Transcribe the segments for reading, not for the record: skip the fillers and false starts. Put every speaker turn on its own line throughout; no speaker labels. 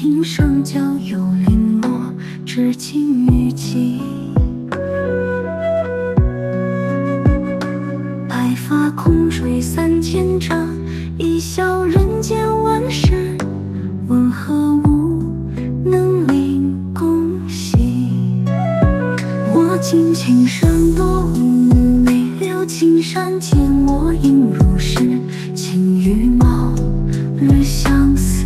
平上交友零落，知情于己。白发空追三千丈，一笑人间万事，问何物能令共喜？我尽情山多妩媚，留青山见我应如是，情与貌日相似。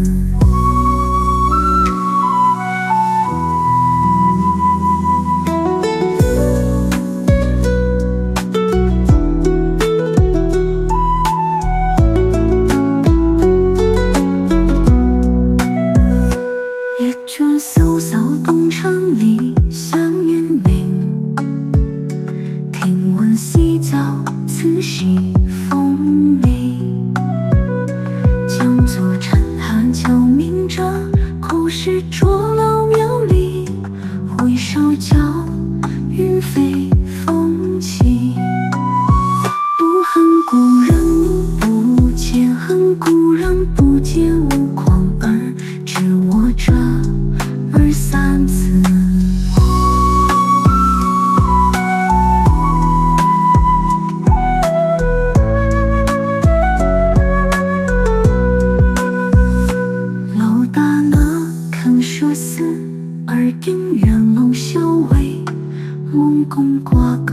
夜卷潇潇东城里香云明，听闻西郊此系风铃。将作沉寒敲鸣者，口是浊老苗里，回首教云飞风起。不恨故人不见，恨故人不见无狂耳，只我这二三字。老大那肯说死，二丁元龙修为，蒙公瓜葛。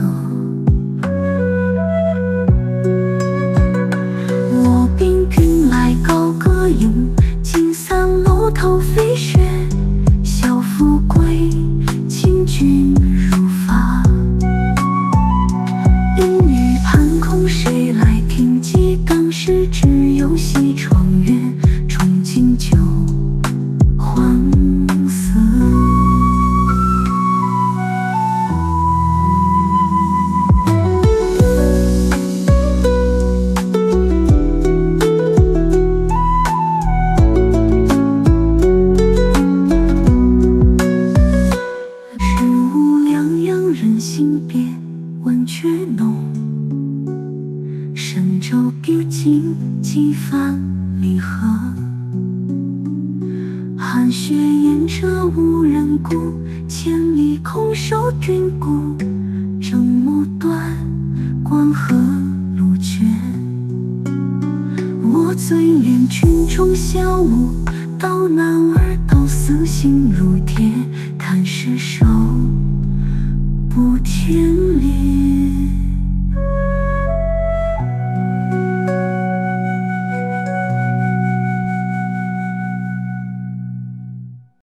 我秉君来高歌咏，金三楼头飞雪，小富贵，请君入发。阴雨盘空，谁来听及？当时只有西窗月，憧憬酒黄色。事无两样，人心变，温却浓。神州毕竟几番离合，寒雪掩着无人顾，千里空守君孤。正暮断，关河路绝。我醉怜军中小舞，道男儿都死心如铁，看尸首不天裂。